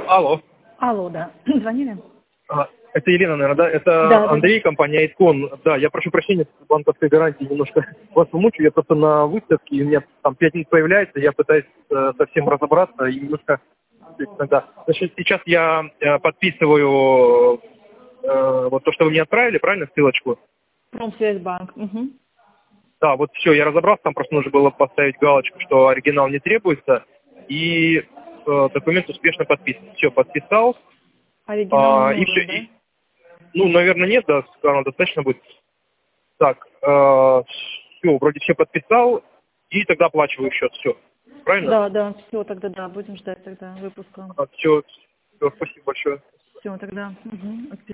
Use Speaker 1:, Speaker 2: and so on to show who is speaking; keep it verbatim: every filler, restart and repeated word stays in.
Speaker 1: Алло.
Speaker 2: Алло, да. Звонили?
Speaker 1: А, это Елена, наверное, да? Это
Speaker 2: Да,
Speaker 1: Андрей, компания Айткон. Да, я прошу прощения, банковской гарантии немножко вас помучу. Я просто на выставке, и у меня там пять минут появляется, я пытаюсь э, совсем разобраться и немножко... Да. Значит, сейчас я э, подписываю э, вот то, что вы мне отправили, правильно, ссылочку?
Speaker 2: Промсвязьбанк. Угу.
Speaker 1: Да, вот все, я разобрался, там просто нужно было поставить галочку, что оригинал не требуется, и э, документ успешно подписан. Все, подписал,
Speaker 2: Оригинал не
Speaker 1: а, и все.
Speaker 2: нужен, да?
Speaker 1: И, ну, наверное, нет, да, сказано, достаточно будет. Так, э, все, вроде все подписал, и тогда оплачиваю счет, все. Правильно?
Speaker 2: Да, да, все, тогда да, будем ждать тогда выпуска.
Speaker 1: Все, все, спасибо большое.
Speaker 2: Все, тогда. Угу.